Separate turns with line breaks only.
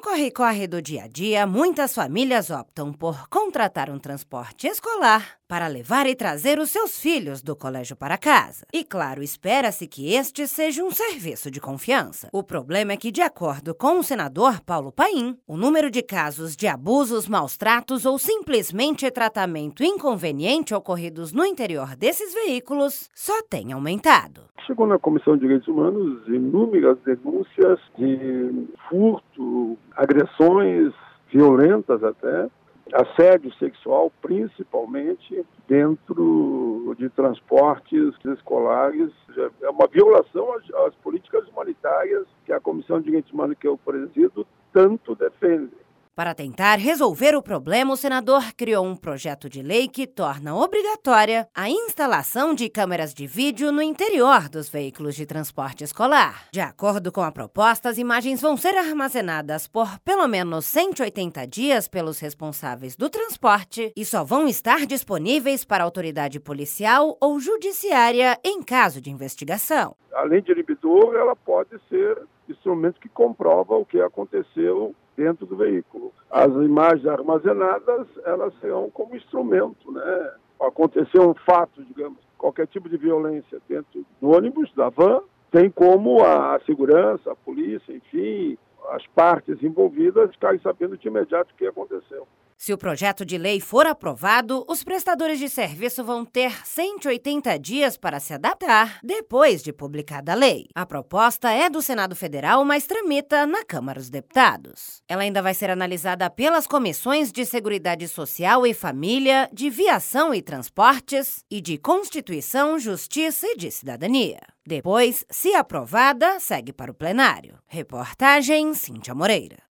corre-corre do dia a dia, muitas famílias optam por contratar um transporte escolar para levar e trazer os seus filhos do colégio para casa. E, claro, espera-se que este seja um serviço de confiança. O problema é que, de acordo com o senador Paulo Paim, o número de casos de abusos, maus-tratos ou simplesmente tratamento inconveniente ocorridos no interior desses veículos só tem aumentado.
Chegou na Comissão de Direitos Humanos inúmeras denúncias de furto, agressões violentas até, assédio sexual, principalmente dentro de transportes escolares. É uma violação às políticas humanitárias que a Comissão de Direitos Humanos que eu presido tanto defende.
Para tentar resolver o problema, o senador criou um projeto de lei que torna obrigatória a instalação de câmeras de vídeo no interior dos veículos de transporte escolar. De acordo com a proposta, as imagens vão ser armazenadas por pelo menos 180 dias pelos responsáveis do transporte e só vão estar disponíveis para a autoridade policial ou judiciária em caso de investigação.
Além de inibidor, ela pode ser instrumento que comprova o que aconteceu dentro do veículo. As imagens armazenadas, elas serão como instrumento, né? Aconteceu um fato, digamos, qualquer tipo de violência dentro do ônibus, da van, tem como a segurança, a polícia, enfim, as partes envolvidas ficarem sabendo de imediato o que aconteceu.
Se o projeto de lei for aprovado, os prestadores de serviço vão ter 180 dias para se adaptar depois de publicada a lei. A proposta é do Senado Federal, mas tramita na Câmara dos Deputados. Ela ainda vai ser analisada pelas comissões de Seguridade Social e Família, de Viação e Transportes e de Constituição, Justiça e de Cidadania. Depois, se aprovada, segue para o plenário. Reportagem Cíntia Moreira.